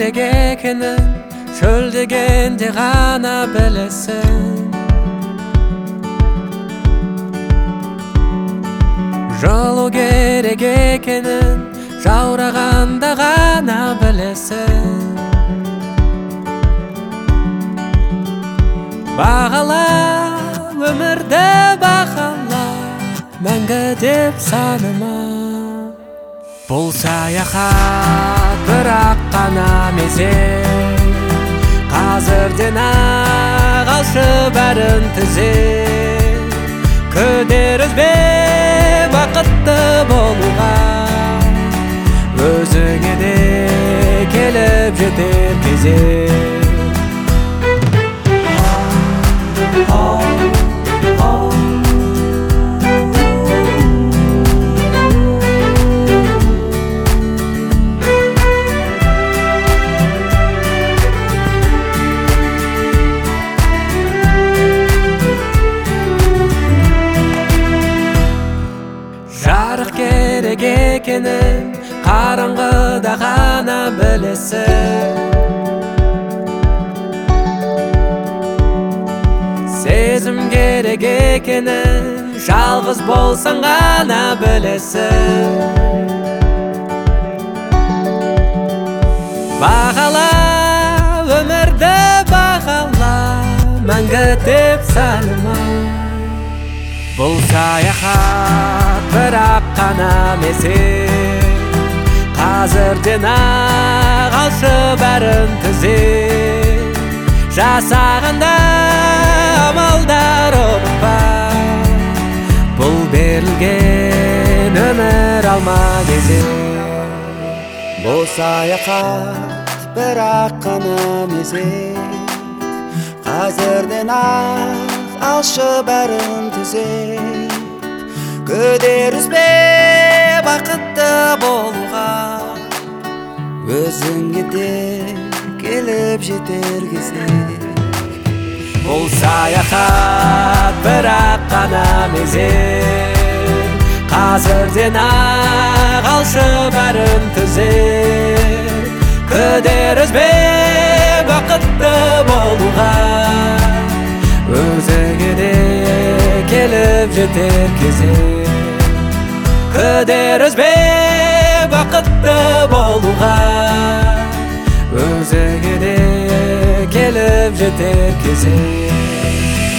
керек экенин шөл дегенде гана билесиң. Жолу керек экенин жаураганда гана билесиң. Багала өмүрдө багала мәңгі деп саныма. Бұл саяхат бірақ қана мезет, қазірден ақ алшы бәрін түзет. Күдер үзбе бақытты болуға, өзіңе де келіп жетер кезек. Жарық керек екенін қараңғыда ғана білесің. Сезім керек екенін жалғыз болсаң ғана білесің. Бағала өмірді бағала, мәңгі деп саныма. Бұл саяхат бірақ қана мезет, қазірден ақ алшы бәрін түзет. Жасағанда амалдар ұмытпа, бұл берілген өмір алма кезек. Бұл саяхат бірақ қана мезет, қазірден ақ алшы бәрін түзеп. Күдер үзбе бақытты болуға, өзіңе де келіп жетер кезек. Бұл саяхат бірақ қана мезет, қазірден ақ алшы бәрін түзеп. Күдер үзбе бақытты болуға, өзіңе де келіп жетер кезек. Күдер үзбе бақытты болуға, өзіңе де келіп жетер кезек.